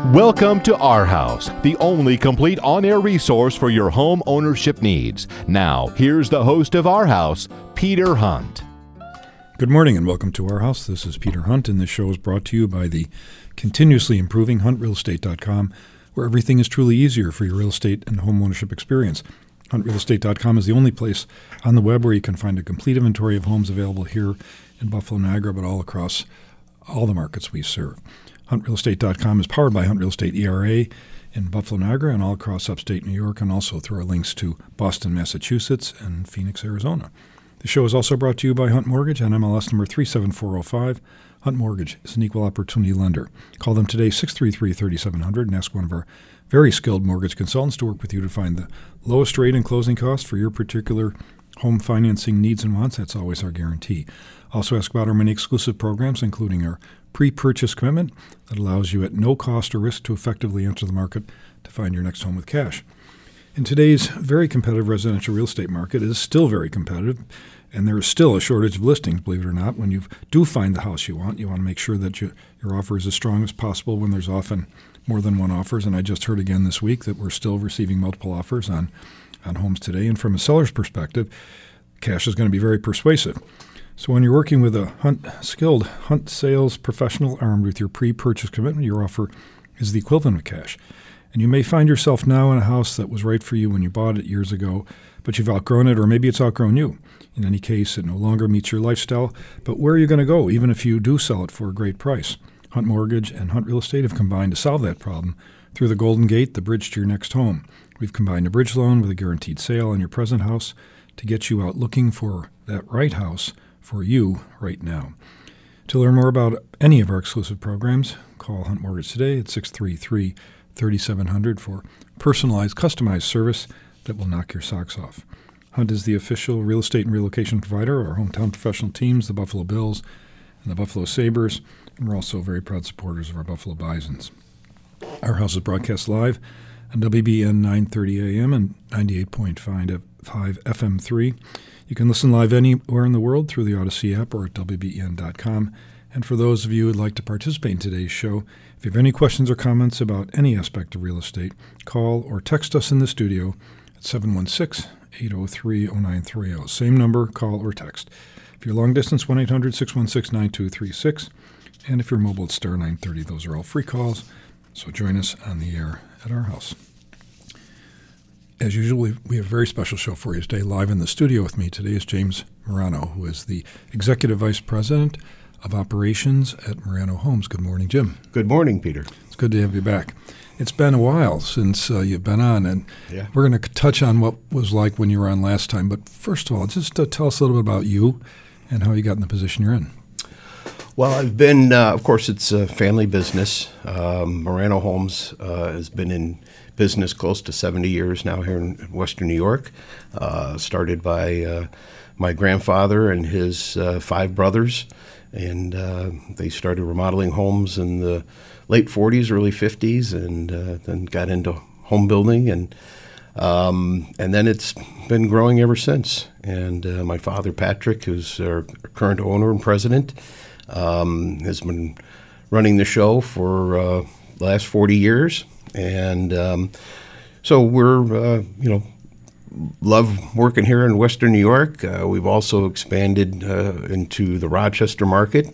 Welcome to Our House, the only complete on-air resource for your home ownership needs. Now, here's the host of Our House, Peter Hunt. Good morning and welcome to Our House. This is Peter Hunt, and this show is brought to you by the continuously improving HuntRealEstate.com, where everything is truly easier for your real estate and home ownership experience. HuntRealEstate.com is the only place on the web where you can find a complete inventory of homes available here in Buffalo, Niagara, but all across all the markets we serve. HuntRealEstate.com is powered by Hunt Real Estate ERA in Buffalo, Niagara, and all across upstate New York, and also through our links to Boston, Massachusetts, and Phoenix, Arizona. The show is also brought to you by Hunt Mortgage on MLS number 37405. Hunt Mortgage is an equal opportunity lender. Call them today, 633-3700, and ask one of our very skilled mortgage consultants to work with you to find the lowest rate and closing cost for your particular home financing needs and wants. That's always our guarantee. Also ask about our many exclusive programs, including our pre-purchase commitment that allows you at no cost or risk to effectively enter the market to find your next home with cash. In today's very competitive residential real estate market, it is still very competitive, and there is still a shortage of listings, believe it or not. When you do find the house you want to make sure that your offer is as strong as possible when there's often more than one offers. And I just heard again this week that we're still receiving multiple offers on homes today. And from a seller's perspective, cash is going to be very persuasive. So when you're working with a skilled Hunt sales professional armed with your pre-purchase commitment, your offer is the equivalent of cash. And you may find yourself now in a house that was right for you when you bought it years ago, but you've outgrown it, or maybe it's outgrown you. In any case, it no longer meets your lifestyle. But where are you going to go, even if you do sell it for a great price? Hunt Mortgage and Hunt Real Estate have combined to solve that problem through the Golden Gate, the bridge to your next home. We've combined a bridge loan with a guaranteed sale on your present house to get you out looking for that right house for you right now. To learn more about any of our exclusive programs, call Hunt Mortgage today at 633-3700 for personalized, customized service that will knock your socks off. Hunt is the official real estate and relocation provider of our hometown professional teams, the Buffalo Bills and the Buffalo Sabres, and we're also very proud supporters of our Buffalo Bisons. Our house is broadcast live on WBN 930 AM and 98.5 FM3. You can listen live anywhere in the world through the Odyssey app or at WBEN.com. And for those of you who would like to participate in today's show, if you have any questions or comments about any aspect of real estate, call or text us in the studio at 716-803-0930. Same number, call or text. If you're long distance, 1-800-616-9236. And if you're mobile, it's star 930. Those are all free calls. So join us on the air at Our House. As usual, we have a very special show for you today. Live in the studio with me today is James Marano, who is the Executive Vice President of Operations at Marano Homes. Good morning, Jim. Good morning, Peter. It's good to have you back. It's been a while since you've been on, and we're going to touch on what was like when you were on last time. But first of all, just tell us a little bit about you and how you got in the position you're in. Well, I've been, of course, it's a family business. Marano Homes has been in business close to 70 years now here in Western New York. Started by my grandfather and his 5 brothers, and they started remodeling homes in the late 40s, early 50s, and then got into home building, and then it's been growing ever since. And my father, Patrick, who's our current owner and president, has been running the show for the last 40 years. And so we're, love working here in Western New York. We've also expanded into the Rochester market.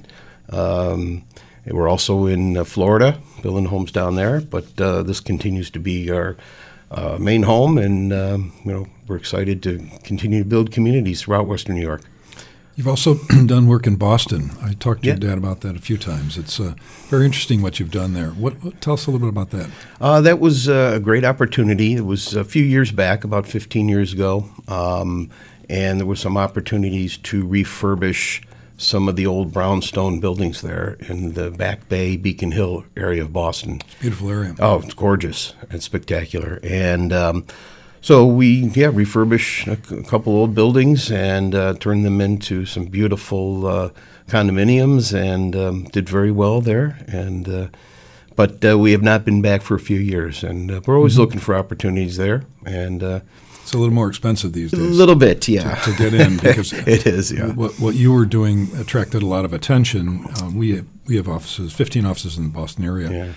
We're also in Florida, building homes down there. But this continues to be our main home, and we're excited to continue to build communities throughout Western New York. You've also done work in Boston. I talked to your dad about that a few times. It's very interesting what you've done there. Tell us a little bit about that. That was a great opportunity. It was a few years back, about 15 years ago, and there were some opportunities to refurbish some of the old brownstone buildings there in the Back Bay, Beacon Hill area of Boston. Beautiful area. Oh, it's gorgeous. It's spectacular. And so we refurbish a couple old buildings and turned them into some beautiful condominiums, and did very well there. And but we have not been back for a few years, and we're always looking for opportunities there. And it's a little more expensive these days. A little bit, yeah, to get in, because it is. Yeah, what you were doing attracted a lot of attention. We have offices, 15 offices in the Boston area. Yeah.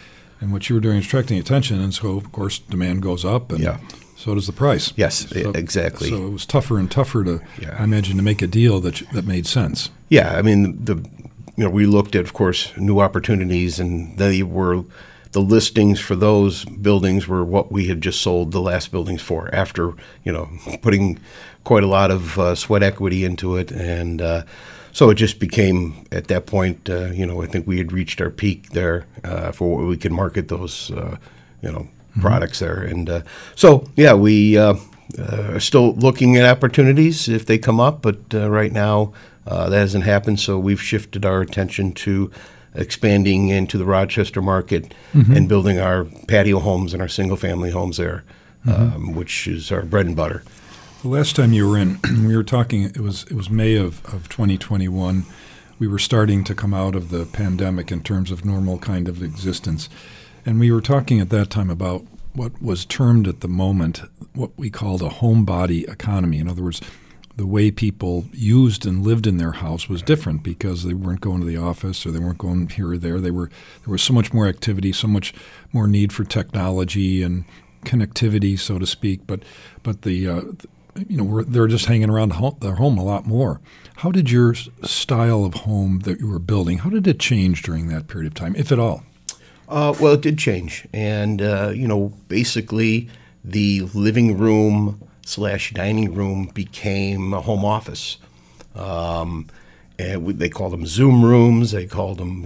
And what you were doing is attracting attention, and so, of course, demand goes up, and so does the price. Yes, exactly. So it was tougher and tougher to, I imagine, to make a deal that made sense. Yeah, I mean, we looked at, of course, new opportunities, and the listings for those buildings were what we had just sold the last buildings for after, putting quite a lot of sweat equity into it. And so it just became, at that point, I think we had reached our peak there for what we could market those, products there. And we are still looking at opportunities if they come up, but right now that hasn't happened. So we've shifted our attention to expanding into the Rochester market and building our patio homes and our single-family homes there, which is our bread and butter. The last time you were in, we were talking, it was May of 2021. We were starting to come out of the pandemic in terms of normal kind of existence. And we were talking at that time about what was termed at the moment what we called a homebody economy. In other words, the way people used and lived in their house was different because they weren't going to the office or they weren't going here or there. There was so much more activity, so much more need for technology and connectivity, so to speak. But they're just hanging around their home a lot more. How did your style of home that you were building, how did it change during that period of time, if at all? Well, it did change. And, basically the living room / dining room became a home office. And they called them Zoom rooms. They called them,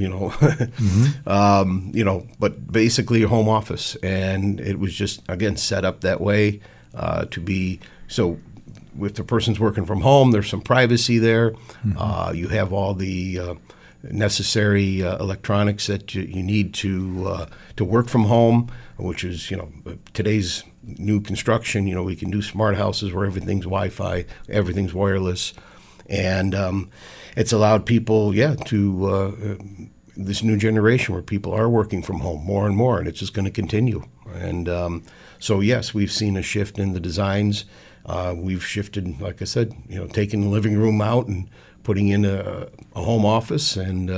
but basically a home office. And it was just, again, set up that way to be. So if the person's working from home, there's some privacy there. You have all the necessary electronics that you need to work from home, which is, today's new construction. We can do smart houses where everything's Wi-Fi, everything's wireless, and it's allowed people, to this new generation where people are working from home more and more, and it's just going to continue. And so, yes, we've seen a shift in the designs. We've shifted, like I said, taking the living room out and putting in a home office, and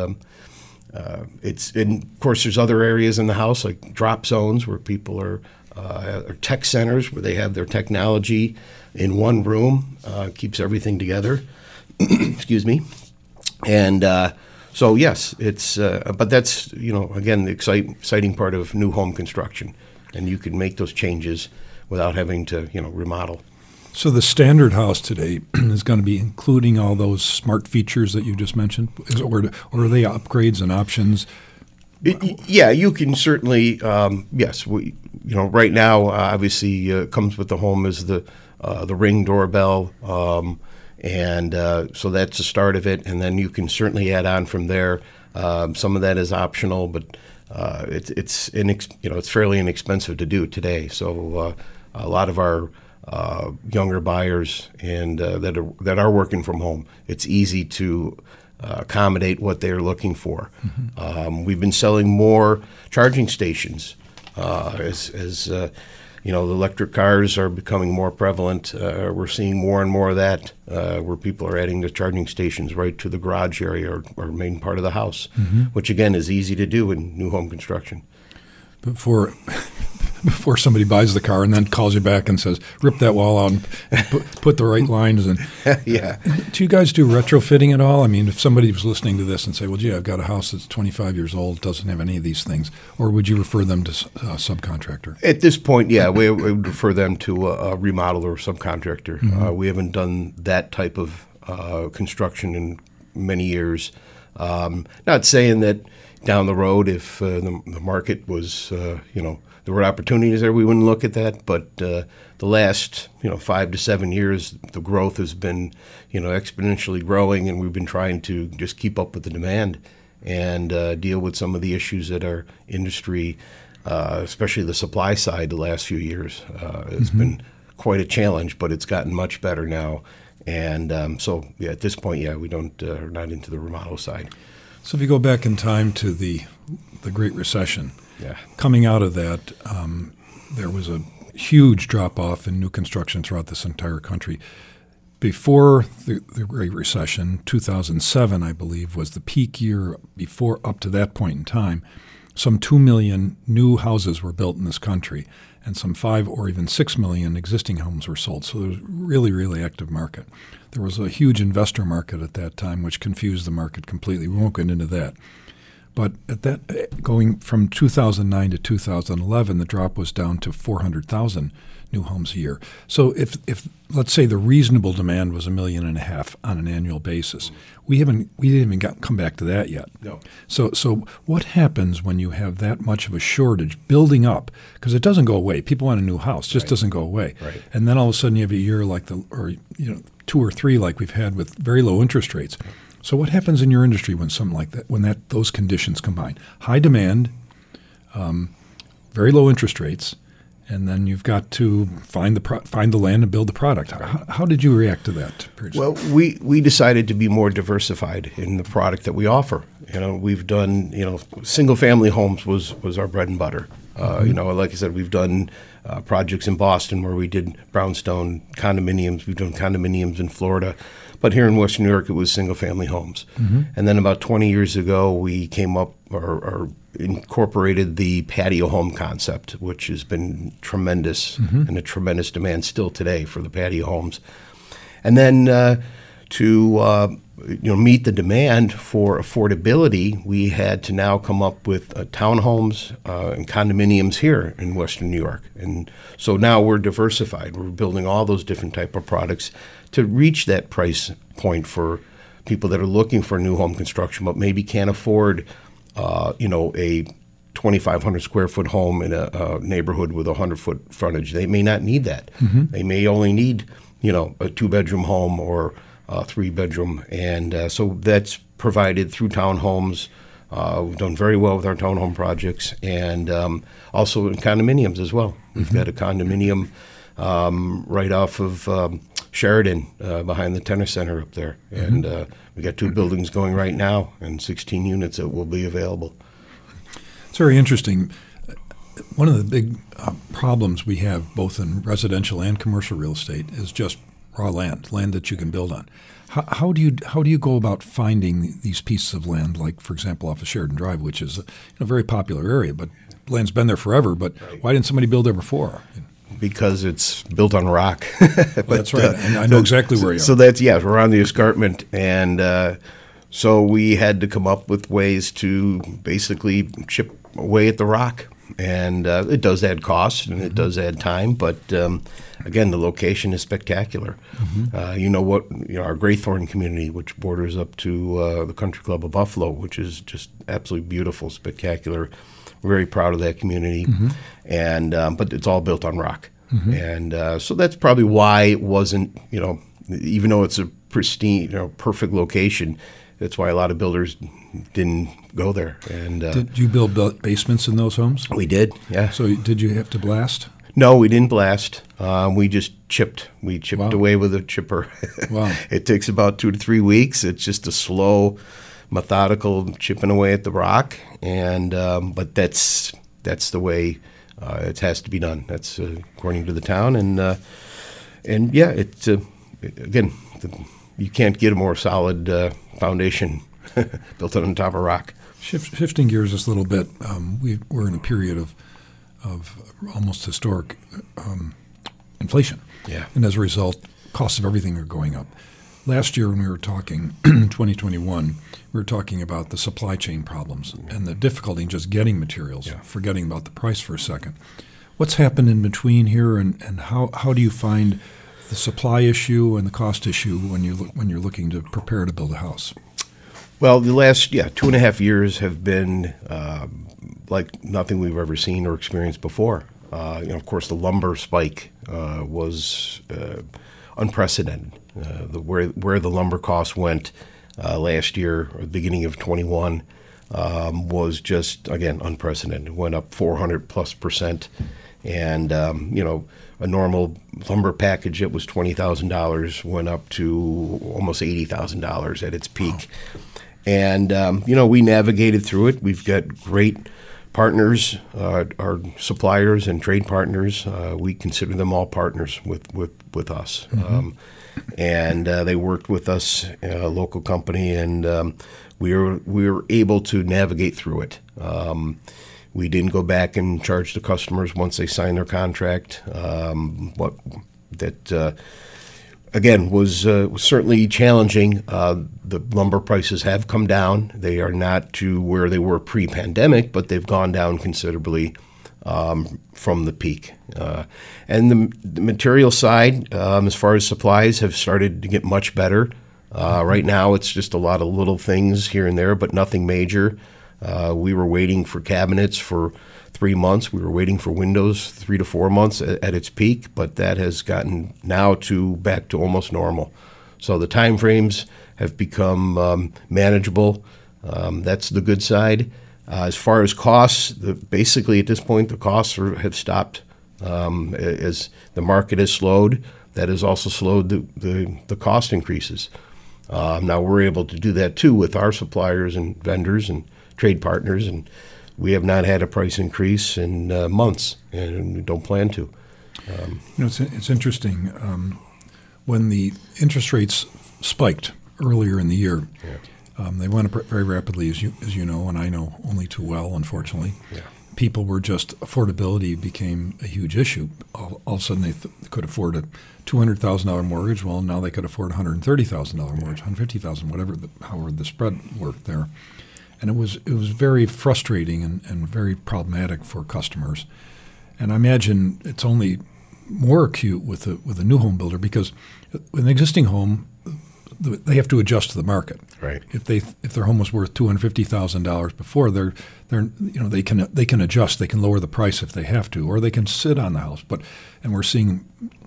and of course, there's other areas in the house like drop zones where people are tech centers where they have their technology in one room, keeps everything together. Excuse me. And so, yes, it's but that's, again, the exciting part of new home construction. And you can make those changes without having to, remodel. So the standard house today is going to be including all those smart features that you just mentioned? Or are they upgrades and options? You can certainly, yes. Right now, obviously, comes with the home is the Ring doorbell, and so that's the start of it. And then you can certainly add on from there. Some of that is optional, but it's fairly inexpensive to do today. So a lot of our younger buyers and that are working from home, it's easy to accommodate what they're looking for. We've been selling more charging stations as the electric cars are becoming more prevalent. We're seeing more and more of that where people are adding the charging stations right to the garage area or main part of the house, which again is easy to do in new home construction. Before somebody buys the car and then calls you back and says, rip that wall out and put the right lines in. Yeah. Do you guys do retrofitting at all? I mean, if somebody was listening to this and say, well, gee, I've got a house that's 25 years old, doesn't have any of these things, or would you refer them to a subcontractor? At this point, yeah, we would refer them to a remodeler or subcontractor. We haven't done that type of construction in many years. Not saying that down the road, if the market was, there were opportunities there, we wouldn't look at that. But the last, 5 to 7 years, the growth has been, exponentially growing, and we've been trying to just keep up with the demand and deal with some of the issues that our industry, especially the supply side, the last few years, has been quite a challenge. But it's gotten much better now, and so at this point, we are not into the remodel side. So if you go back in time to the Great Recession. Yeah. Coming out of that, there was a huge drop-off in new construction throughout this entire country. Before the Great Recession, 2007, I believe, was the peak year before up to that point in time. some 2 million new houses were built in this country, and some 5 or even 6 million existing homes were sold. So there was a really, really active market. There was a huge investor market at that time, which confused the market completely. We won't get into that. But at that, going from 2009 to 2011, the drop was down to 400,000 new homes a year. So if let's say the reasonable demand was 1.5 million on an annual basis, we didn't even come back to that yet. No. So what happens when you have that much of a shortage building up? Because it doesn't go away. People want a new house, just doesn't go away. Right. And then all of a sudden you have a year like 2 or 3 like we've had with very low interest rates. So what happens in your industry when something like that, when those conditions combine? High demand, very low interest rates, and then you've got to find the land and build the product. How did you react to that? Well, we decided to be more diversified in the product that we offer. We've done, single family homes was our bread and butter. Like I said, we've done projects in Boston where we did brownstone condominiums. We've done condominiums in Florida. But here in Western New York, it was single-family homes. Mm-hmm. And then about 20 years ago, we came up or incorporated the patio home concept, which has been tremendous and a tremendous demand still today for the patio homes. And then to meet the demand for affordability, we had to now come up with townhomes and condominiums here in Western New York. And so now we're diversified. We're building all those different type of products to reach that price point for people that are looking for new home construction but maybe can't afford, a 2,500 square foot home in a neighborhood with a 100-foot frontage. They may not need that. Mm-hmm. They may only need, a 2-bedroom home or a 3-bedroom. And so that's provided through townhomes. We've done very well with our townhome projects and also in condominiums as well. Mm-hmm. We've got a condominium right off of Sheridan behind the tennis center up there. Mm-hmm. And we got 2 buildings going right now and 16 units that will be available. It's very interesting. One of the big problems we have both in residential and commercial real estate is just raw land that you can build on. How do you go about finding these pieces of land, like, for example, off of Sheridan Drive, which is a very popular area, but land's been there forever, but why didn't somebody build there before? Because it's built on rock. But, that's right. And I know exactly where you are. So we're on the escarpment. And so we had to come up with ways to basically chip away at the rock. And it does add cost and it does add time. But again, the location is spectacular. Mm-hmm. Our Graythorn community, which borders up to the Country Club of Buffalo, which is just absolutely beautiful, spectacular. We're very proud of that community, and but it's all built on rock, and so that's probably why it wasn't, even though it's a pristine, perfect location, that's why a lot of builders didn't go there. And did you build basements in those homes? We did, yeah. So did you have to blast? No, we didn't blast. We just chipped. We chipped away with a chipper. Wow! It takes about 2 to 3 weeks. It's just a slow, methodical chipping away at the rock, and but that's the way it has to be done. That's according to the town, and yeah, it's again, you can't get a more solid foundation built on top of rock. Shifting gears just a little bit, we're in a period of almost historic inflation, and as a result, costs of everything are going up. Last year when we were talking, 2021, we were talking about the supply chain problems and the difficulty in just getting materials, forgetting about the price for a second. What's happened in between here, and how do you find the supply issue and the cost issue when you're looking to prepare to build a house? Well, the last 2.5 years have been like nothing we've ever seen or experienced before. Of course, the lumber spike was unprecedented. Where the lumber costs went last year, or the beginning of 21, was just, again, unprecedented. It went up 400+%. And, a normal lumber package that was $20,000 went up to almost $80,000 at its peak. Wow. And, we navigated through it. We've got great partners, our suppliers and trade partners. We consider them all partners with us. Mm-hmm. And they worked with us, a local company, and we were able to navigate through it. We didn't go back and charge the customers once they signed their contract. Again, was certainly challenging. The lumber prices have come down. They are not to where they were pre-pandemic, but they've gone down considerably from the peak. And the material side, as far as supplies, have started to get much better. Right now, it's just a lot of little things here and there, but nothing major. We were waiting for cabinets for 3 months. We were waiting for windows 3 to 4 months at its peak, but that has gotten now back to almost normal. So the time frames have become manageable. That's the good side. As far as costs, basically at this point the costs have stopped as the market has slowed. That has also slowed the cost increases. Now we're able to do that too with our suppliers and vendors and trade partners, and we have not had a price increase in months, and we don't plan to. It's interesting. When the interest rates spiked earlier in the year, they went up very rapidly, as you know, and I know only too well, unfortunately. Yeah. People were affordability became a huge issue. All of a sudden they could afford a $200,000 mortgage. Well, now they could afford a $130,000 mortgage, $150,000, however the spread worked there. And it was very frustrating and very problematic for customers. And I imagine it's only more acute with a new home builder, because with an existing home, they have to adjust to the market. Right. If their home was worth $250,000 before, they can adjust. They can lower the price if they have to, or they can sit on the house. And we're seeing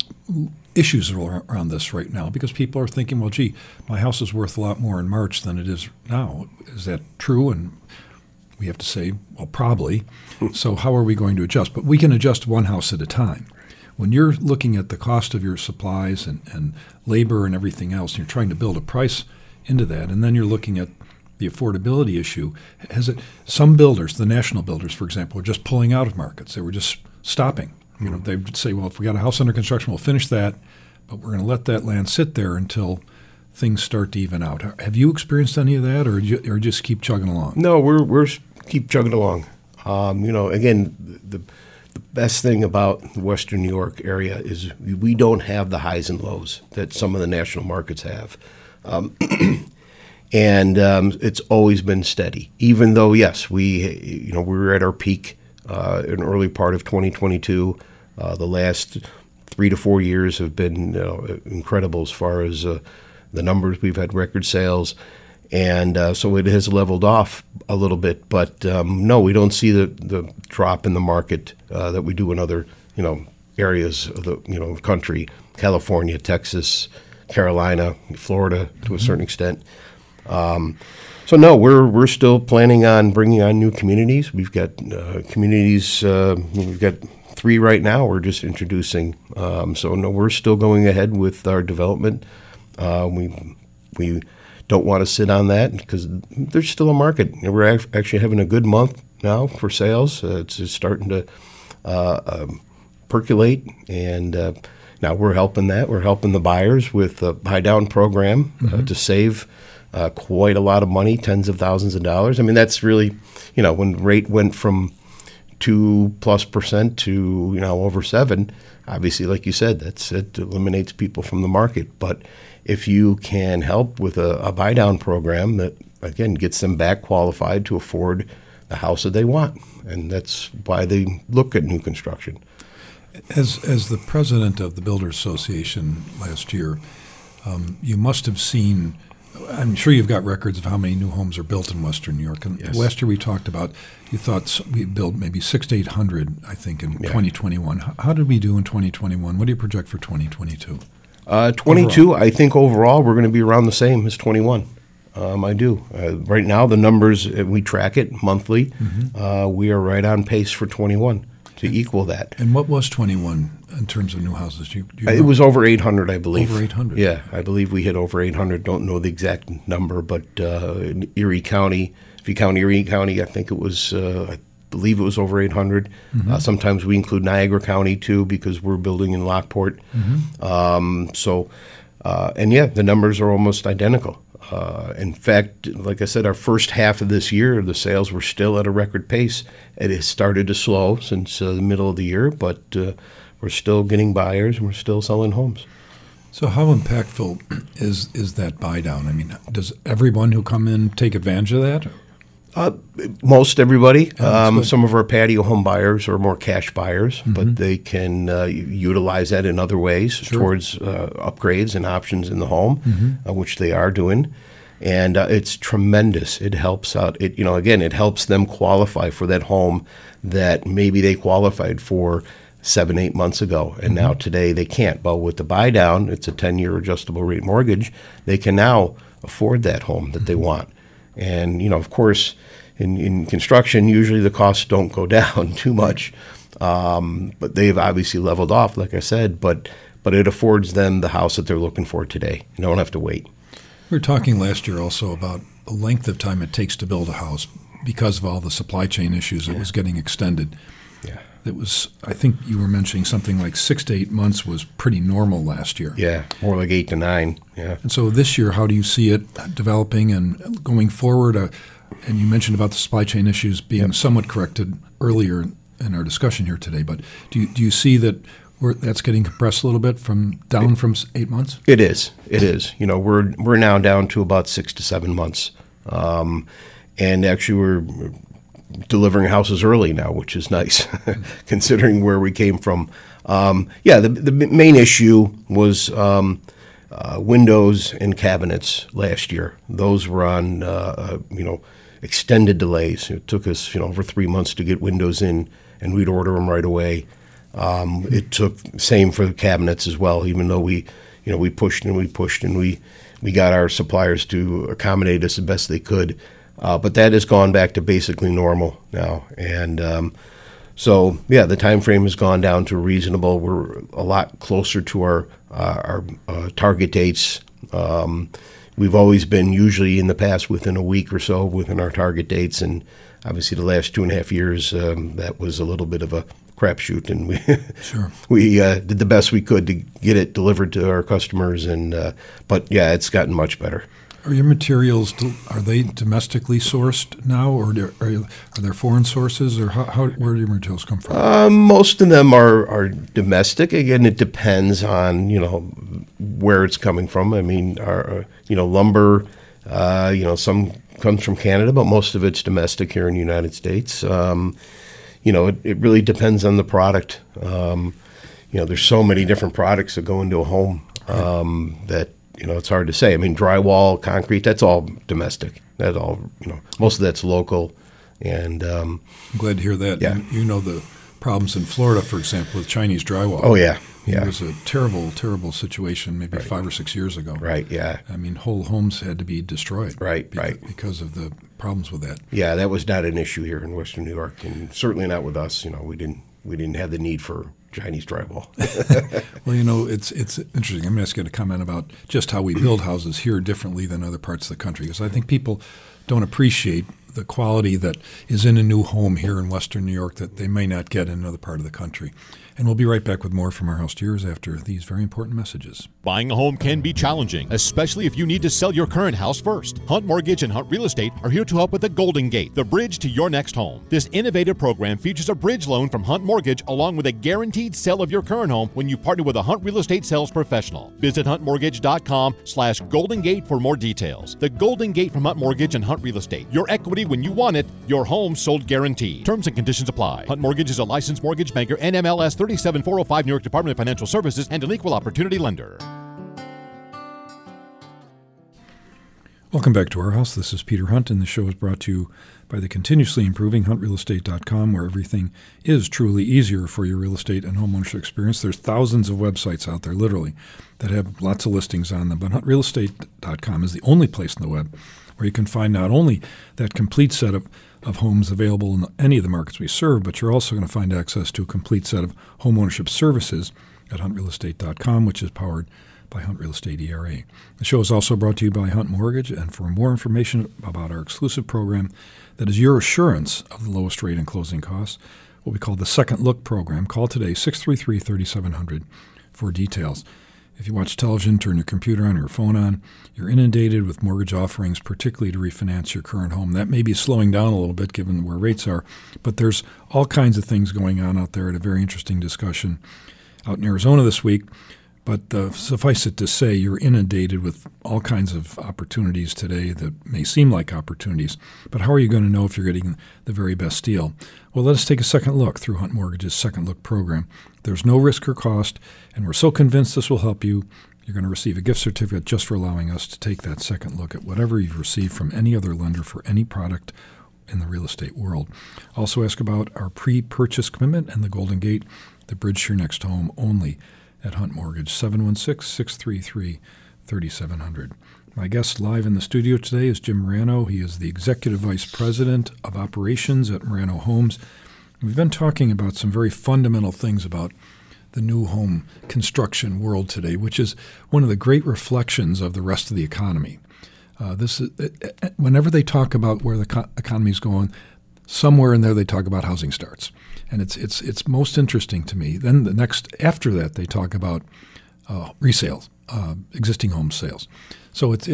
issues around this right now because people are thinking, well, gee, my house is worth a lot more in March than it is now. Is that true? And we have to say, well, probably. So how are we going to adjust? But we can adjust one house at a time. When you're looking at the cost of your supplies and labor and everything else, and you're trying to build a price into that, and then you're looking at the affordability issue, some builders, the national builders, for example, are just pulling out of markets. They were just stopping. They would say, well, if we got a house under construction, we'll finish that, but we're going to let that land sit there until things start to even out. Have you experienced any of that, or just keep chugging along? No, we're keep chugging along. Again, the best thing about the Western New York area is we don't have the highs and lows that some of the national markets have. And it's always been steady, even though, yes, we were at our peak in early part of 2022. The last 3 to 4 years have been incredible as far as the numbers. We've had record sales, and so it has leveled off a little bit. But no, we don't see the drop in the market that we do in other areas of the country, California, Texas, Carolina, Florida to a certain extent. So no, we're still planning on bringing on new communities. We've got communities. We've got 3 right now. We're just introducing. So no, we're still going ahead with our development. We don't want to sit on that because there's still a market. We're actually having a good month now for sales. It's just starting to percolate, and now we're helping that. We're helping the buyers with a buy down program to save quite a lot of money, tens of thousands of dollars. I mean, that's really, when the rate went from 2+% to over 7%. Obviously, like you said, it eliminates people from the market. But if you can help with a buy down program that again gets them back qualified to afford the house that they want, and that's why they look at new construction. As the president of the Builders Association last year, you must have seen. I'm sure you've got records of how many new homes are built in Western New York. And yes. Last year we talked about, you thought we built maybe 600 to 800, I think, in 2021. How did we do in 2021? What do you project for 2022? 22, overall? I think overall we're going to be around the same as 21. I do. Right now the numbers, we track it monthly. We are right on pace for 21 to equal that. And what was 21 in terms of new houses? Do you know? It was over 800, I believe. Over 800? Yeah, I believe we hit over 800. Don't know the exact number, but in Erie County, if you count Erie County, I think it was, I believe it was over 800. Sometimes we include Niagara County, too, because we're building in Lockport. And yeah, the numbers are almost identical. In fact, like I said, our first half of this year, the sales were still at a record pace. It has started to slow since the middle of the year, but we're still getting buyers and we're still selling homes. So how impactful is that buy down? I mean, does everyone who come in take advantage of that? Most everybody. good. Some of our patio home buyers are more cash buyers, but they can utilize that in other ways towards upgrades and options in the home, which they are doing. And it's tremendous. It helps out. It helps them qualify for that home that maybe they qualified for 7-8 months ago, and now today they can't. But with the buy down, it's a 10-year adjustable rate mortgage. They can now afford that home that they want. And of course, in construction, usually the costs don't go down too much, but they've obviously leveled off, like I said. But it affords them the house that they're looking for today. You don't have to wait. We were talking last year also about the length of time it takes to build a house because of all the supply chain issues. It was getting extended. Yeah. It was, I think you were mentioning something like 6 to 8 months was pretty normal last year. Yeah, more like 8 to 9. Yeah. And so this year, how do you see it developing and going forward? And you mentioned about the supply chain issues being somewhat corrected earlier in our discussion here today. But do you see that that's getting compressed a little bit from 8 months? It is. We're now down to about 6 to 7 months, and actually we're delivering houses early now, which is nice, considering where we came from. The main issue was windows and cabinets last year. Those were on, extended delays. It took us, over 3 months to get windows in, and we'd order them right away. It took same for the cabinets as well, even though we pushed and we got our suppliers to accommodate us the best they could. But that has gone back to basically normal now. And the time frame has gone down to reasonable. We're a lot closer to our target dates. We've always been usually in the past within a week or so within our target dates. And obviously the last 2.5 years, that was a little bit of a crapshoot. And we did the best we could to get it delivered to our customers. But it's gotten much better. Are your materials, are they domestically sourced now, or are there foreign sources, or where do your materials come from? Most of them are domestic. Again, it depends on, where it's coming from. I mean, our, lumber, some comes from Canada, but most of it's domestic here in the United States. It really depends on the product. There's so many different products that go into a home that, it's hard to say. I mean, drywall, concrete, that's all domestic. That's all, most of that's local. And I'm glad to hear that. Yeah. And the problems in Florida, for example, with Chinese drywall. Oh, yeah. It was a terrible, terrible situation maybe 5 or 6 years ago. Right, yeah. I mean, whole homes had to be destroyed. Right. Because of the problems with that. Yeah, that was not an issue here in Western New York, and certainly not with us. We didn't have the need for Chinese drywall. Well, it's interesting. I'm going to ask you to comment about just how we build houses here differently than other parts of the country, because I think people don't appreciate the quality that is in a new home here in Western New York that they may not get in another part of the country. And we'll be right back with more from Our House to Yours after these very important messages. Buying a home can be challenging, especially if you need to sell your current house first. Hunt Mortgage and Hunt Real Estate are here to help with the Golden Gate, the bridge to your next home. This innovative program features a bridge loan from Hunt Mortgage along with a guaranteed sale of your current home when you partner with a Hunt Real Estate sales professional. Visit huntmortgage.com/Golden Gate for more details. The Golden Gate from Hunt Mortgage and Hunt Real Estate. Your equity when you want it, your home sold guaranteed. Terms and conditions apply. Hunt Mortgage is a licensed mortgage banker, NMLS 37405, New York Department of Financial Services, and an equal opportunity lender. Welcome back to Our House. This is Peter Hunt, and the show is brought to you by the continuously improving HuntRealEstate.com, where everything is truly easier for your real estate and homeownership experience. There's thousands of websites out there, literally, that have lots of listings on them, but HuntRealEstate.com is the only place on the web where you can find not only that complete set of homes available in any of the markets we serve, but you're also going to find access to a complete set of homeownership services at HuntRealEstate.com, which is powered by Hunt Real Estate ERA. The show is also brought to you by Hunt Mortgage, and for more information about our exclusive program that is your assurance of the lowest rate and closing costs, what we call the Second Look program, call today 633-3700 for details. If you watch television, turn your computer on, your phone on, you're inundated with mortgage offerings, particularly to refinance your current home. That may be slowing down a little bit given where rates are, but there's all kinds of things going on out there. At a very interesting discussion out in Arizona this week. But suffice it to say, you're inundated with all kinds of opportunities today that may seem like opportunities. But how are you going to know if you're getting the very best deal? Well, let us take a second look through Hunt Mortgage's Second Look program. There's no risk or cost, and we're so convinced this will help you, you're going to receive a gift certificate just for allowing us to take that second look at whatever you've received from any other lender for any product in the real estate world. Also ask about our pre-purchase commitment and the Golden Gate, the bridge to your next home, only at Hunt Mortgage, 716-633-3700. My guest live in the studio today is Jim Marano. He is the Executive Vice President of Operations at Marano Homes. We've been talking about some very fundamental things about the new home construction world today, which is one of the great reflections of the rest of the economy. Whenever they talk about where the economy is going, somewhere in there they talk about housing starts. And it's most interesting to me. Then after that, they talk about resales, existing home sales. So it's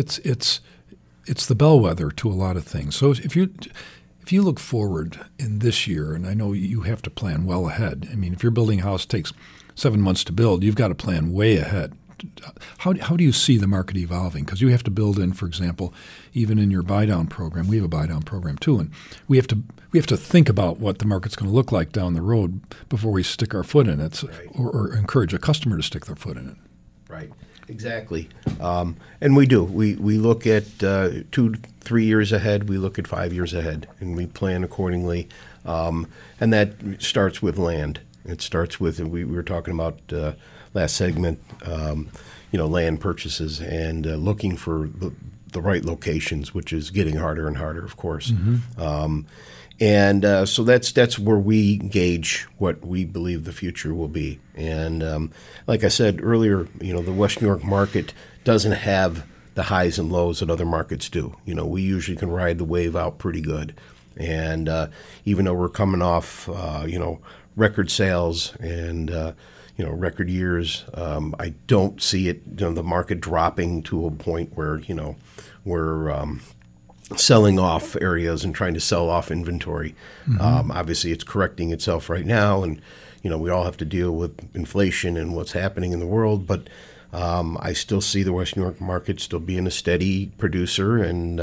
the bellwether to a lot of things. So if you look forward in this year, and I know you have to plan well ahead. I mean, if you're building a house, it takes 7 months to build. You've got to plan way ahead. How do you see the market evolving? Because you have to build in, for example, even in your buy-down program. We have a buy-down program too, and we have to think about what the market's going to look like down the road before we stick our foot in it, right, or encourage a customer to stick their foot in it. Right, exactly. And we do. We look at 2-3 years ahead. We look at 5 years ahead, and we plan accordingly. And that starts with land. It starts with, we were talking about last segment, land purchases and looking for the right locations, which is getting harder and harder, of course. Mm-hmm. So that's where we gauge what we believe the future will be. And like I said earlier, the West New York market doesn't have the highs and lows that other markets do. We usually can ride the wave out pretty good. And even though we're coming off, record sales and record years, I don't see it, the market dropping to a point where we're selling off areas and trying to sell off inventory. Mm-hmm. Obviously, it's correcting itself right now, and we all have to deal with inflation and what's happening in the world. But I still see the West New York market still being a steady producer, and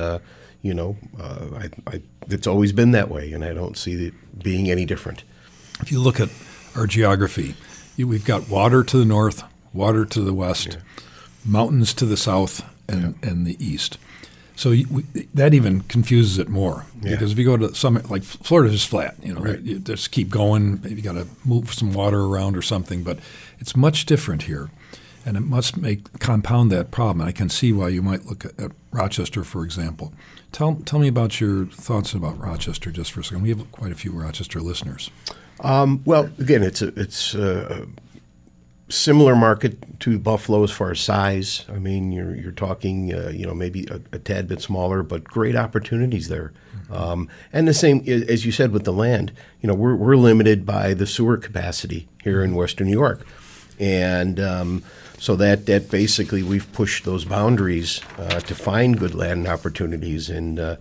it's always been that way, and I don't see it being any different. If you look at our geography, we've got water to the north, water to the west, yeah, mountains to the south, and the east. So that even confuses it more, because if you go to like Florida's just flat, right, you just keep going. Maybe you got to move some water around or something, but it's much different here, and it must compound that problem. I can see why you might look at Rochester, for example. Tell me about your thoughts about Rochester just for a second. We have quite a few Rochester listeners. Well, again, it's a similar market to Buffalo as far as size. I mean, you're talking, maybe a tad bit smaller, but great opportunities there. Mm-hmm. And the same, as you said, with the land, we're limited by the sewer capacity here in Western New York. And so that basically we've pushed those boundaries to find good land opportunities. And,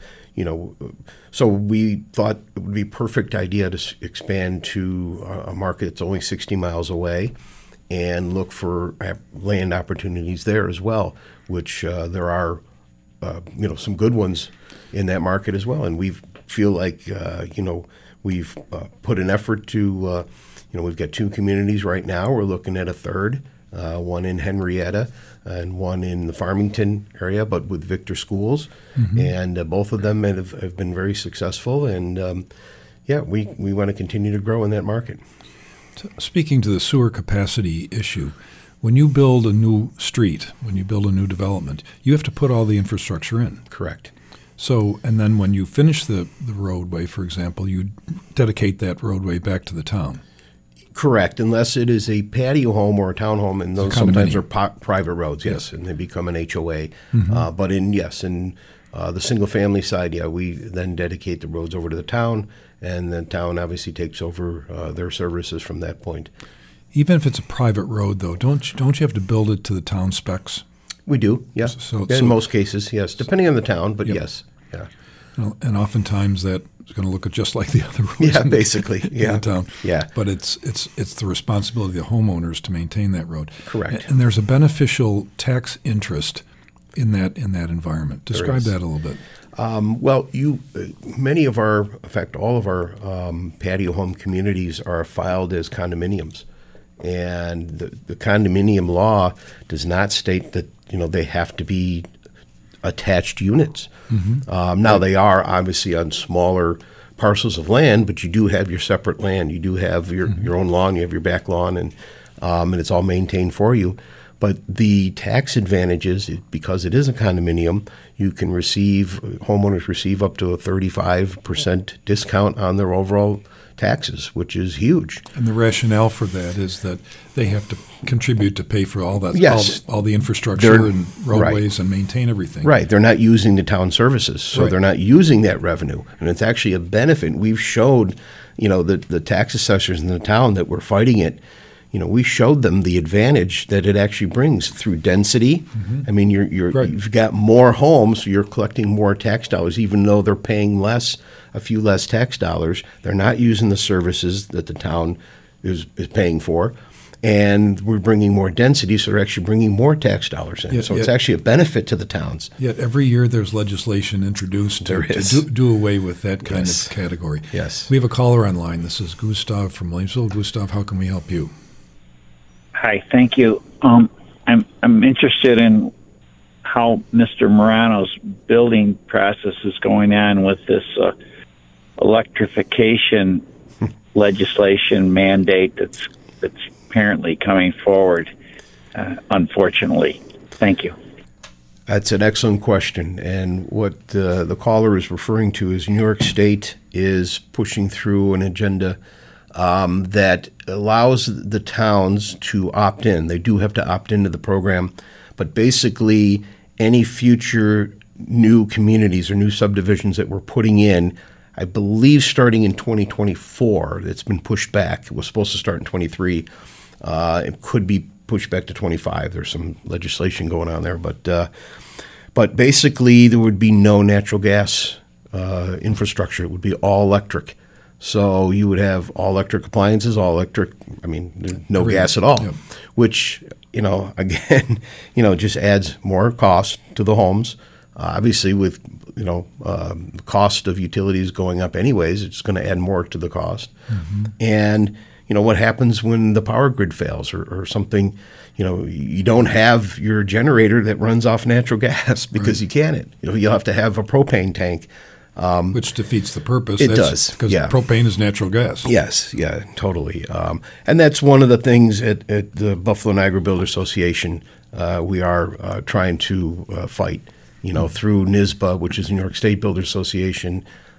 so we thought it would be a perfect idea to expand to a market that's only 60 miles away and look for land opportunities there as well, which there are, some good ones in that market as well. And we feel like, we've put an effort to, we've got 2 communities right now. We're looking at a third, one in Henrietta and one in the Farmington area, but with Victor schools. Mm-hmm. And both of them have been very successful. And, we want to continue to grow in that market. Speaking to the sewer capacity issue, when you build a new street, when you build a new development, you have to put all the infrastructure in. Correct. So, and then when you finish the roadway, for example, you dedicate that roadway back to the town. Correct, unless it is a patio home or a townhome, and those sometimes are private roads, yes, and they become an HOA. Mm-hmm. But in the single-family side, we then dedicate the roads over to the town, and the town obviously takes over their services from that point. Even if it's a private road, though, don't you have to build it to the town specs? We do, yeah. In most cases, yes, depending on the town, but yes, yeah. And oftentimes that is going to look just like the other roads. Yeah, basically, in the town. Yeah, but it's the responsibility of the homeowners to maintain that road. Correct. And there's a beneficial tax interest in that environment. Describe that a little bit. Well, in fact, all of our patio home communities are filed as condominiums. And the condominium law does not state that they have to be attached units. Now they are obviously on smaller parcels of land, but you do have your separate land. You do have your own lawn. You have your back lawn, and it's all maintained for you. But the tax advantages, because it is a condominium, homeowners receive up to a 35% discount on their overall taxes, which is huge. And the rationale for that is that they have to contribute to pay for all that, all the infrastructure and roadways and maintain everything. Right. They're not using the town services, so they're not using that revenue. And it's actually a benefit. We've showed, the tax assessors in the town that were fighting it, we showed them the advantage that it actually brings through density. I mean, you've got more homes, so you're collecting more tax dollars, even though they're paying a few less tax dollars. They're not using the services that the town is paying for, and we're bringing more density, so they're actually bringing more tax dollars in. So it's actually a benefit to the towns. Yet every year there's legislation introduced to do away with that kind of category. Yes. We have a caller online. This is Gustav from Williamsville. Gustav, how can we help you? Hi, thank you. I'm interested in how Mr. Morano's building process is going on with this electrification legislation mandate that's apparently coming forward, unfortunately. Thank you. That's an excellent question. And what the caller is referring to is New York State is pushing through an agenda that allows the towns to opt in. They do have to opt into the program, but basically any future new communities or new subdivisions that we're putting in, I believe starting in 2024, it's been pushed back. It was supposed to start in 23. It could be pushed back to 25. There's some legislation going on there, but basically there would be no natural gas infrastructure. It would be all electric. So you would have all electric appliances, all electric, no gas at all, which, again, just adds more cost to the homes. Obviously, with, the cost of utilities going up anyways, it's going to add more to the cost. And, what happens when the power grid fails or something, you don't have your generator that runs off natural gas because you can't. You'll have to have a propane tank. Which defeats the purpose. It does, because propane is natural gas. Yes, yeah, totally. And that's one of the things at the Buffalo Niagara Builder Association we are trying to fight. Through NYSBA, which is New York State Builder Association.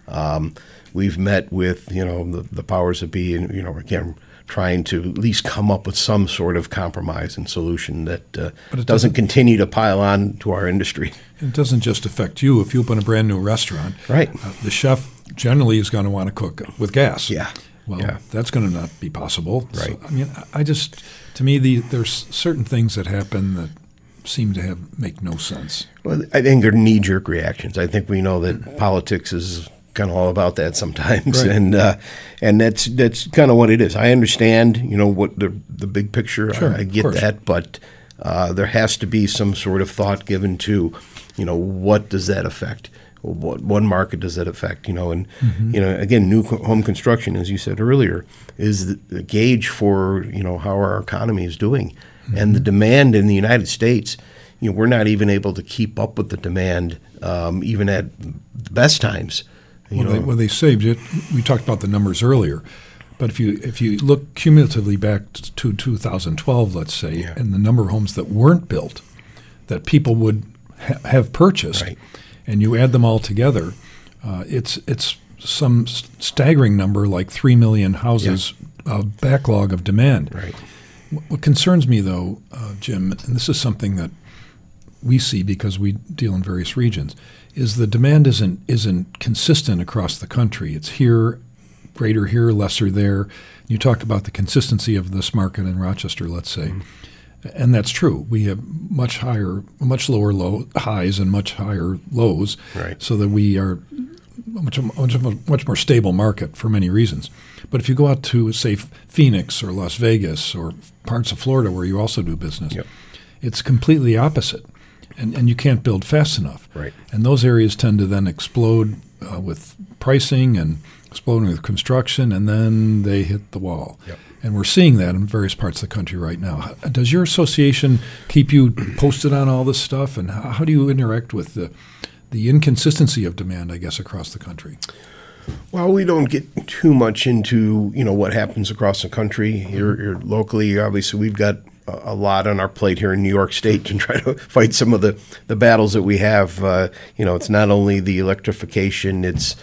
We've met with the powers that be, and again, trying to at least come up with some sort of compromise and solution that doesn't continue to pile on to our industry. It doesn't just affect you. If you open a brand new restaurant, right? The chef generally is going to want to cook with gas. Yeah. Well, that's going to not be possible. Right. So, to me, there's certain things that happen that seem to make no sense. Well, I think they're knee-jerk reactions. I think we know that politics is kind of all about that sometimes, right. and that's kind of what it is. I understand, what the big picture. Sure, I get that, but there has to be some sort of thought given to, what does that affect? What market does that affect? And again, new home construction, as you said earlier, is the gauge for how our economy is doing, and the demand in the United States. We're not even able to keep up with the demand, even at the best times. They saved it. We talked about the numbers earlier, but if you look cumulatively back to 2012, let's say, and the number of homes that weren't built, that people would have purchased, right. And you add them all together, it's some staggering number, like 3 million houses of backlog of demand. Right. What concerns me, though, Jim, and this is something that we see because we deal in various regions, is the demand isn't consistent across the country. It's here greater here, lesser there. You talk about the consistency of this market in Rochester, let's say. And that's true. We have much lower highs and much higher lows, Right. so that we are much more stable market for many reasons. But if you go out to, say, Phoenix or Las Vegas or parts of Florida where you also do business, Yep. it's completely opposite, and you can't build fast enough. Right. And those areas tend to then explode with pricing and exploding with construction, and then they hit the wall. Yep. And we're seeing that in various parts of the country right now. Does your association keep you posted on all this stuff, and how do you interact with the inconsistency of demand, I guess, across the country? Well, we don't get too much into what happens across the country. Here locally, obviously, we've got a lot on our plate here in New York State to try to fight some of the battles that we have. It's not only the electrification; it's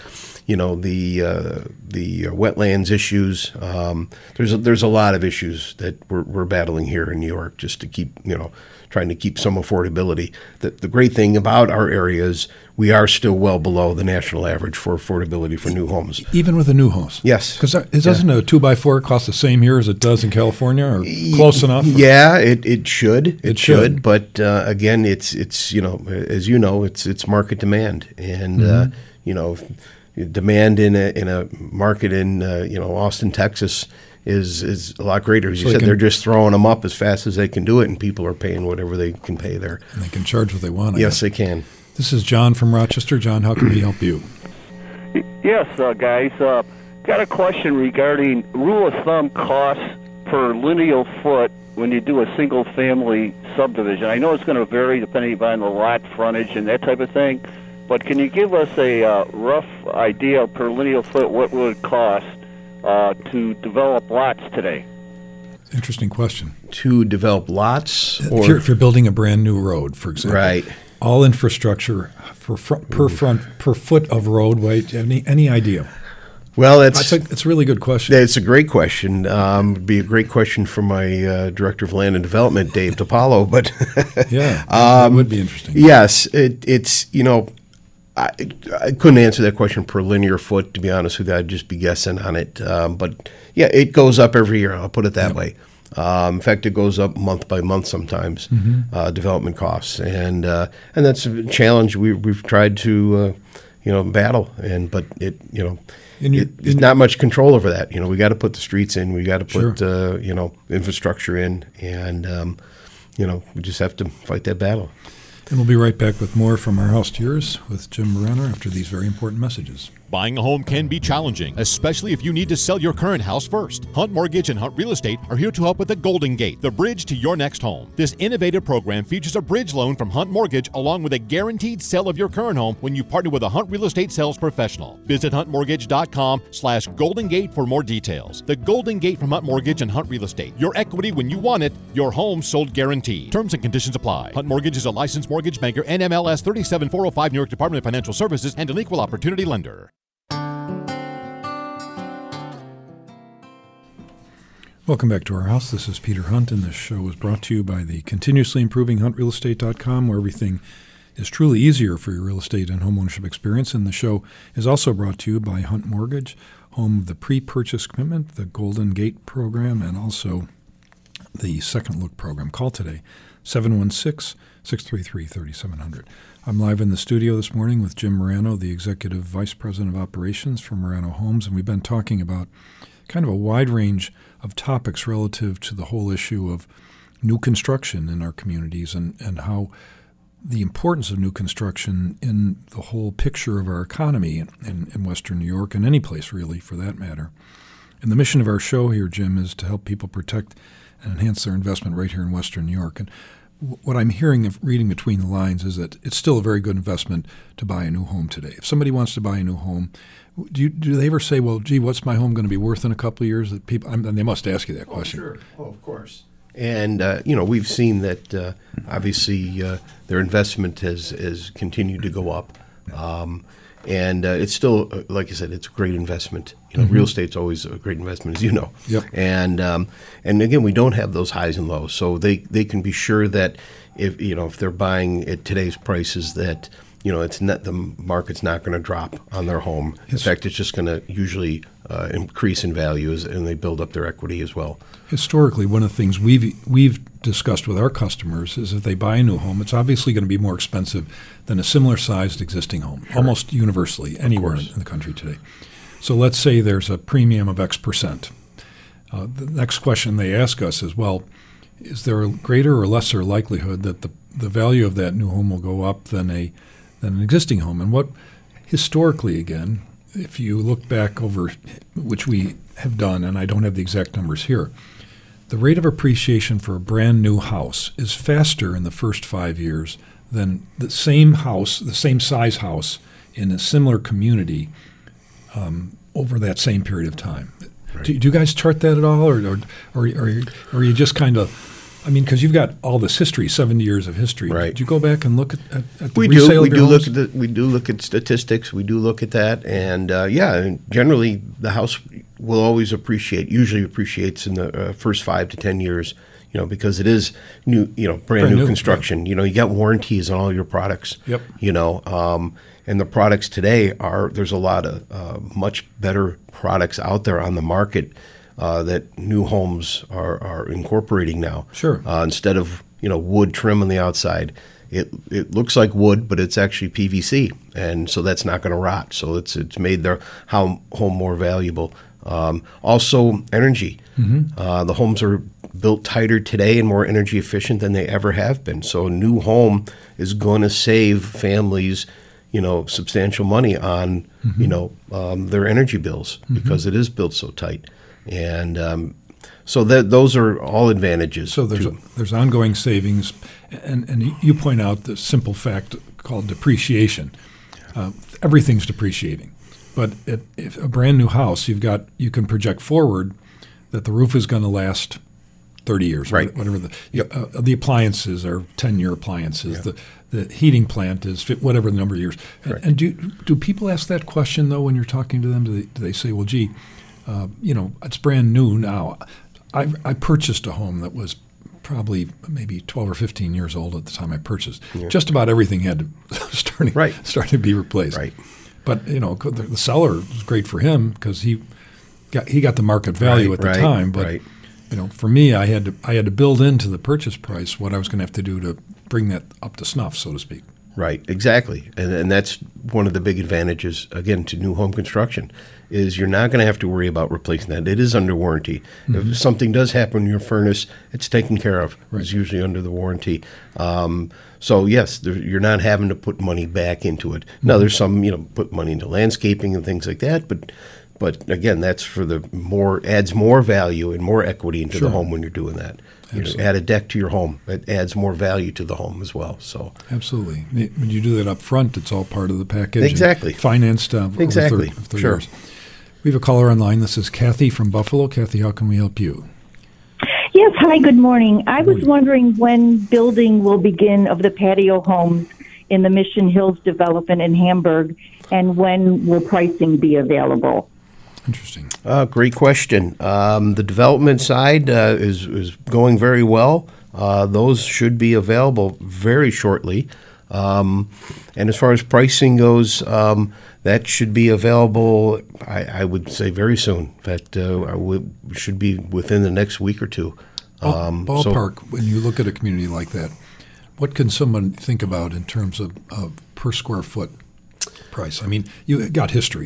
the wetlands issues. There's a lot of issues that we're battling here in New York just to keep trying to keep some affordability. The great thing about our area is we are still well below the national average for affordability for new homes. Even with the new homes? Yes. Because doesn't a 2x4 cost the same here as it does in California, or close enough? Yeah, it should. It should. But again, it's as you know, it's market demand, and demand in a market in Austin, Texas is a lot greater. As you said, they're just throwing them up as fast as they can do it, and people are paying whatever they can pay there. And they can charge what they want. Yes, they can. This is John from Rochester. John, how can we help you? Yes, guys. Got a question regarding rule of thumb costs per lineal foot when you do a single-family subdivision. I know it's going to vary depending on the lot frontage and that type of thing, but can you give us a rough idea per lineal foot what would it cost to develop lots today? Interesting question. To develop lots? If you're building a brand new road, for example. Right. All infrastructure per foot of roadway. Do you have any idea? Well, it's a really good question. It's a great question. It'd be a great question for my Director of Land and Development, Dave DiPaolo. But yeah, that would be interesting. Yes, it's I couldn't answer that question per linear foot, to be honest with you. I'd just be guessing on it. But yeah, it goes up every year. I'll put it that way. In fact, it goes up month by month sometimes. Development costs, and that's a challenge we've tried to battle. But there's not much control over that. We got to put the streets in. We got to put infrastructure in, and we just have to fight that battle. And we'll be right back with more from Our House to Yours with Jim Morano after these very important messages. Buying a home can be challenging, especially if you need to sell your current house first. Hunt Mortgage and Hunt Real Estate are here to help with the Golden Gate, the bridge to your next home. This innovative program features a bridge loan from Hunt Mortgage along with a guaranteed sale of your current home when you partner with a Hunt Real Estate sales professional. Visit huntmortgage.com/Golden Gate for more details. The Golden Gate from Hunt Mortgage and Hunt Real Estate. Your equity when you want it, your home sold guaranteed. Terms and conditions apply. Hunt Mortgage is a licensed mortgage banker, NMLS 37405, New York Department of Financial Services, and an equal opportunity lender. Welcome back to Our House. This is Peter Hunt, and this show is brought to you by the continuously improving HuntRealEstate.com, where everything is truly easier for your real estate and homeownership experience. And the show is also brought to you by Hunt Mortgage, home of the pre-purchase commitment, the Golden Gate program, and also the Second Look program. Call today, 716-633-3700. I'm live in the studio this morning with Jim Morano, the Executive Vice President of Operations for Morano Homes, and we've been talking about kind of a wide range of topics relative to the whole issue of new construction in our communities and how the importance of new construction in the whole picture of our economy in Western New York and any place really for that matter. And the mission of our show here, Jim, is to help people protect and enhance their investment right here in Western New York. And what I'm hearing of reading between the lines is that it's still a very good investment to buy a new home today. If somebody wants to buy a new home, do they ever say, well, gee, what's my home going to be worth in a couple of years? That people, and they must ask you that question. Sure. Oh, of course. And, we've seen that, obviously, their investment has continued to go up. And it's still, like I said, it's a great investment. Real estate's always a great investment, as you know. Yep. And again, we don't have those highs and lows, so they can be sure that if they're buying at today's prices, that it's not, the market's not going to drop on their home. In fact, it's just going to usually increase in value and they build up their equity as well. Historically, one of the things we've discussed with our customers is if they buy a new home, it's obviously going to be more expensive than a similar-sized existing home, almost universally, anywhere in the country today. So let's say there's a premium of X percent. The next question they ask us is, well, is there a greater or lesser likelihood that the value of that new home will go up than an existing home? And what historically, again, if you look back over, which we have done, and I don't have the exact numbers here, the rate of appreciation for a brand new house is faster in the first 5 years than the same house, the same size house in a similar community over that same period of time. Right. Do you guys chart that at all, or are you just kind of? I mean, because you've got all this history, 70 years of history. Right. Do you go back and look at the we resale do. of your homes? We do look at statistics. We do look at that, and generally the house will always usually appreciates in the first 5 to 10 years. Because it is new, brand new construction. Right. You got warranties on all your products. Yep. And the products today there's a lot of much better products out there on the market that new homes are incorporating now. Sure. Instead of wood trim on the outside, it looks like wood, but it's actually PVC, and so that's not going to rot. So it's made their home more valuable. Also, energy. Mm-hmm. The homes are built tighter today and more energy efficient than they ever have been. So a new home is going to save families, substantial money on, mm-hmm. Their energy bills mm-hmm. because it is built so tight. And so those are all advantages. So there's ongoing savings, and you point out the simple fact called depreciation. Everything's depreciating, but if a brand new house, you can project forward that the roof is going to last 30 years, right? Whatever the appliances are 10-year appliances. Yeah. The heating plant is whatever the number of years. And do people ask that question though when you're talking to them? Do they say, well, gee, it's brand new now. I purchased a home that was probably maybe 12 or 15 years old at the time I purchased. Yeah. Just about everything had to start to be replaced. Right. But the seller was great for him because he got the market value at the time. But for me, I had to build into the purchase price what I was going to have to do to bring that up to snuff, so to speak. Right, exactly. And that's one of the big advantages, again, to new home construction, is you're not going to have to worry about replacing that. It is under warranty. Mm-hmm. If something does happen in your furnace, it's taken care of. Right. It's usually under the warranty. So, yes, you're not having to put money back into it. Mm-hmm. Now, there's some, put money into landscaping and things like that, but again, that's for adds more value and more equity into the home when you're doing that. Add a deck to your home. It adds more value to the home as well. So absolutely. When you do that up front, it's all part of the package. Exactly. Financed exactly. over 30 years. We have a caller online. This is Kathy from Buffalo. Kathy, how can we help you? Yes, hi, good morning. I was wondering when building will begin of the patio homes in the Mission Hills development in Hamburg, and when will pricing be available? Interesting. Great question. The development side is going very well. Those should be available very shortly. And as far as pricing goes, that should be available, I would say, very soon. In fact, should be within the next week or two. Ballpark, when you look at a community like that, what can someone think about in terms of per square foot price? I mean, you got history.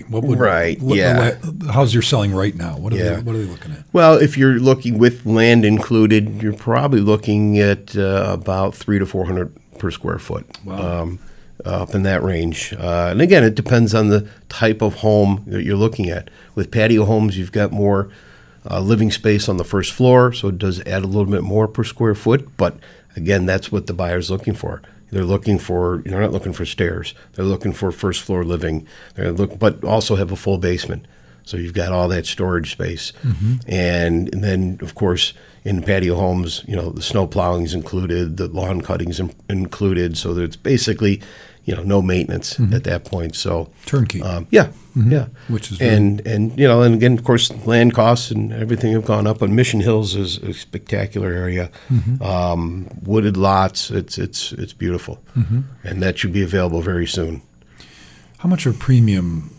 How's your selling right now? What are they looking at? Well, if you're looking with land included, you're probably looking at about $300 to $400 per square foot. Wow. Up in that range. And again, it depends on the type of home that you're looking at. With patio homes, you've got more living space on the first floor, so it does add a little bit more per square foot. But again, that's what the buyer's looking for. They're not looking for stairs. They're looking for first floor living. But also have a full basement. So you've got all that storage space. Mm-hmm. And then, of course, in patio homes, the snow plowing is included, the lawn cutting is included. So it's basically, no maintenance at that point. So turnkey. Yeah. Yeah, Which is and and again, of course, land costs and everything have gone up. But Mission Hills is a spectacular area, wooded lots. It's beautiful, and that should be available very soon. How much of a premium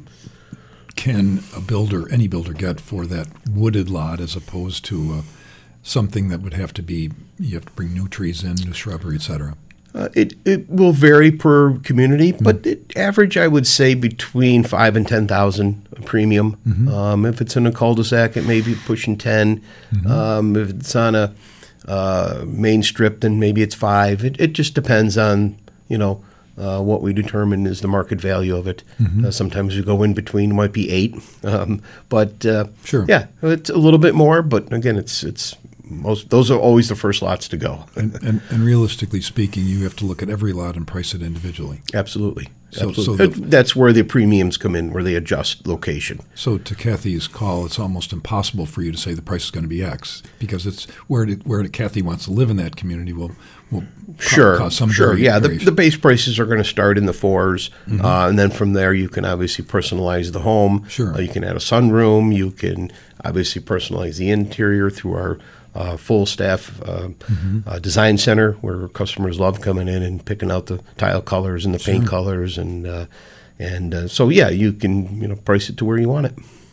can any builder get for that wooded lot as opposed to something that would have to be, you have to bring new trees in, new shrubbery, et cetera? It will vary per community, but average, I would say, between 5 and 10,000 premium. If it's in a cul-de-sac, it may be pushing 10. If it's on a main strip, then maybe it's 5. It just depends on what we determine is the market value of it. Sometimes we go in between, might be 8, but Sure. Yeah, it's a little bit more. But again, it's those are always the first lots to go. And realistically speaking, you have to look at every lot and price it individually. Absolutely. So That's where the premiums come in, where they adjust location. So to Kathy's call, it's almost impossible for you to say the price is going to be X, because it's where Kathy wants to live in that community will cause some Yeah, variation. the base prices are going to start in the 4s, and then from there you can obviously personalize the home. Sure. You can add a sunroom. You can obviously personalize the interior through our full staff design center, where customers love coming in and picking out the tile colors and the paint colors, and so yeah, you can price it to where you want it.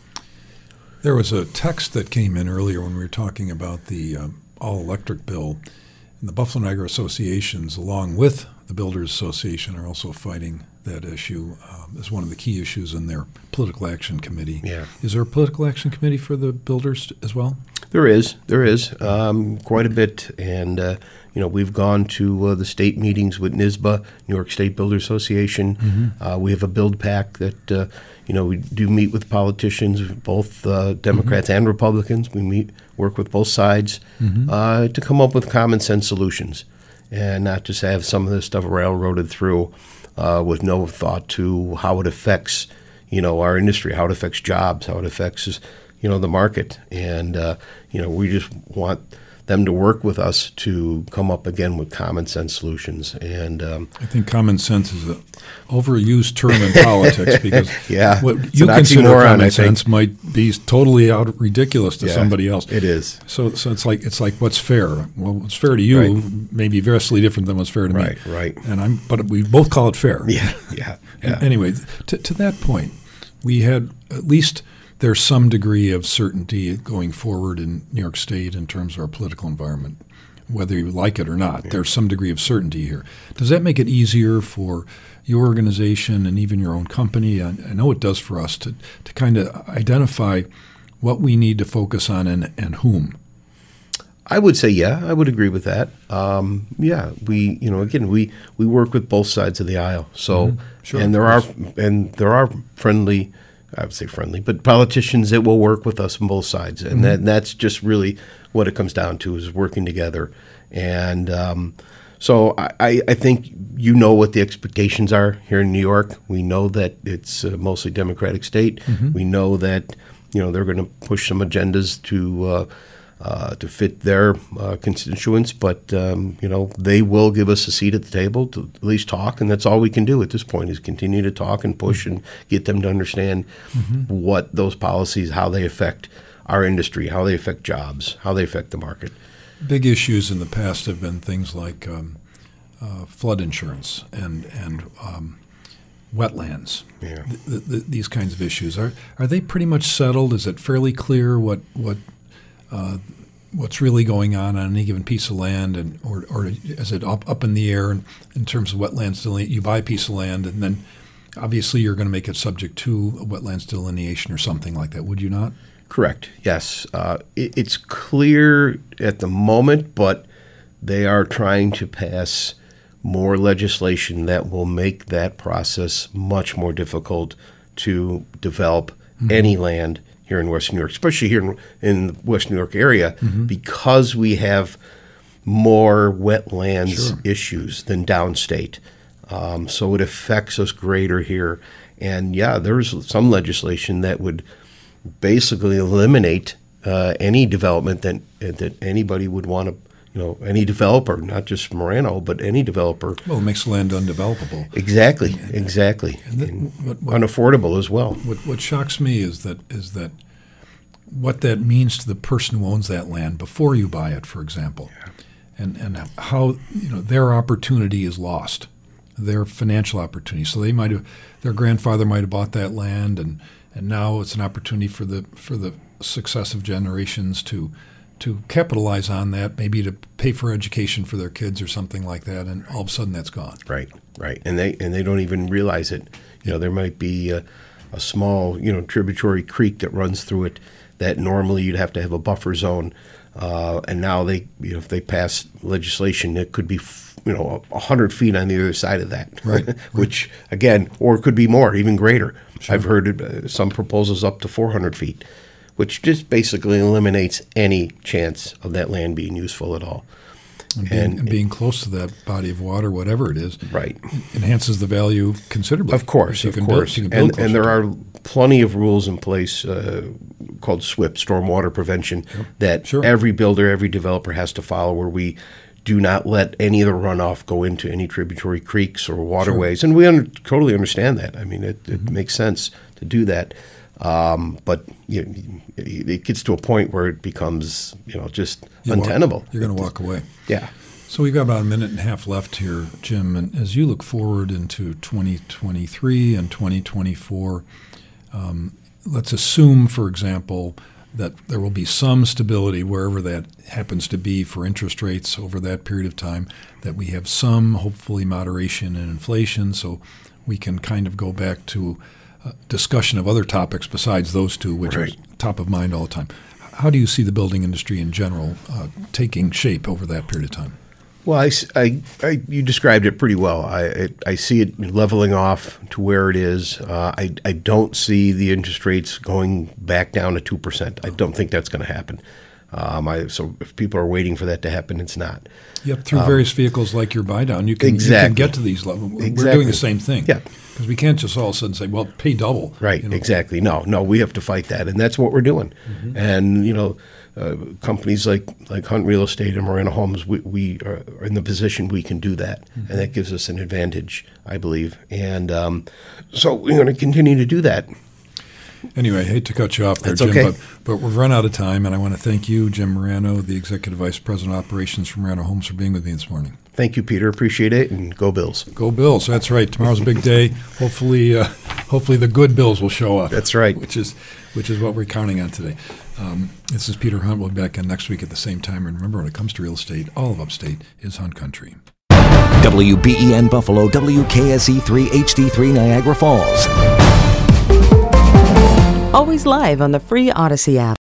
There was a text that came in earlier when we were talking about the all-electric bill, and the Buffalo Niagara associations, along with the Builders Association, are also fighting that issue as one of the key issues in their political action committee. Yeah. Is there a political action committee for the builders as well? There is quite a bit, and we've gone to the state meetings with NYSBA, New York State Builders Association. We have a build pack that we do meet with politicians, both Democrats and Republicans. We work with both sides to come up with common sense solutions, and not just have some of this stuff railroaded through with no thought to how it affects our industry, how it affects jobs, how it affects the market. And we just want them to work with us to come up again with common sense solutions. And I think common sense is an overused term in politics, because what you consider common sense might be totally ridiculous to somebody else. It is. So it's like what's fair? Well, what's fair to you may be vastly different than what's fair to me. Right. But we both call it fair. Yeah. Anyway, to that point, we had at least there's some degree of certainty going forward in New York State in terms of our political environment, whether you like it or not. There's some degree of certainty here. Does that make it easier for your organization and even your own company? I know it does for us to kind of identify what we need to focus on and whom. I would say, I would agree with that. We work with both sides of the aisle. So, and there are friendly, I would say friendly, but politicians that will work with us on both sides, and that's just really what it comes down to, is working together. And so I think what the expectations are here in New York. We know that it's a mostly Democratic state. We know that they're going to push some agendas to fit their constituents, but they will give us a seat at the table to at least talk, and that's all we can do at this point, is continue to talk and push and get them to understand what those policies, how they affect our industry, how they affect jobs, how they affect the market. Big issues in the past have been things like flood insurance and wetlands. Yeah. These kinds of issues, are they pretty much settled? Is it fairly clear what's really going on any given piece of land, or is it up in the air in terms of wetlands delineation? You buy a piece of land, and then obviously you're going to make it subject to a wetlands delineation or something like that, would you not? Correct. Yes. It's clear at the moment, but they are trying to pass more legislation that will make that process much more difficult to develop any land here in Western New York, especially here in the West New York area, because we have more wetlands issues than downstate. So it affects us greater here. And there's some legislation that would basically eliminate any development that anybody would want any developer, not just Marano, but any developer. Well, it makes land undevelopable. Exactly. And unaffordable as well. What shocks me is that what that means to the person who owns that land before you buy it, for example, and how their opportunity is lost, their financial opportunity. So their grandfather might have bought that land, and now it's an opportunity for the successive generations to capitalize on that, maybe to pay for education for their kids or something like that, and all of a sudden that's gone. Right, and they don't even realize it. There might be a small tributary creek that runs through it that normally you'd have to have a buffer zone, and now if they pass legislation, it could be 100 feet on the other side of that, right. Which again, or it could be more, even greater. Sure. I've heard some proposals up to 400 feet. Which just basically eliminates any chance of that land being useful at all. And being close to that body of water, whatever it is, right, enhances the value considerably. Of course. And there are plenty of rules in place called SWIP, Stormwater Prevention, that every builder, every developer has to follow, where we do not let any of the runoff go into any tributary creeks or waterways. Sure. And we totally understand that. I mean, it makes sense to do that. But it gets to a point where it becomes, just untenable. You're going to walk away. Yeah. So we've got about a minute and a half left here, Jim. And as you look forward into 2023 and 2024, let's assume, for example, that there will be some stability wherever that happens to be for interest rates over that period of time, that we have some, hopefully, moderation in inflation, so we can kind of go back to discussion of other topics besides those two, which are top of mind all the time. How do you see the building industry in general taking shape over that period of time? Well, you described it pretty well. I see it leveling off to where it is. I don't see the interest rates going back down to 2%. I don't think that's going to happen. So if people are waiting for that to happen, it's not. Yep, through various vehicles like your buy down, you can get to these levels. We're doing the same thing. Yeah. Because we can't just all of a sudden say, well, pay double. Right, exactly. No, we have to fight that, and that's what we're doing. Mm-hmm. And, companies like Hunt Real Estate and Marano Homes, we are in the position we can do that, and that gives us an advantage, I believe. And so we're going to continue to do that. Anyway, I hate to cut you off there, That's Jim, okay. but we've run out of time, and I want to thank you, Jim Marano, the Executive Vice President of Operations from Marano Homes, for being with me this morning. Thank you, Peter. Appreciate it, and go Bills. Go Bills. That's right. Tomorrow's a big day. Hopefully the good Bills will show up. That's right. Which is what we're counting on today. This is Peter Hunt. We'll be back in next week at the same time. And remember, when it comes to real estate, all of Upstate is Hunt Country. WBEN Buffalo, WKSE3 HD3 Niagara Falls. Always live on the free Odyssey app.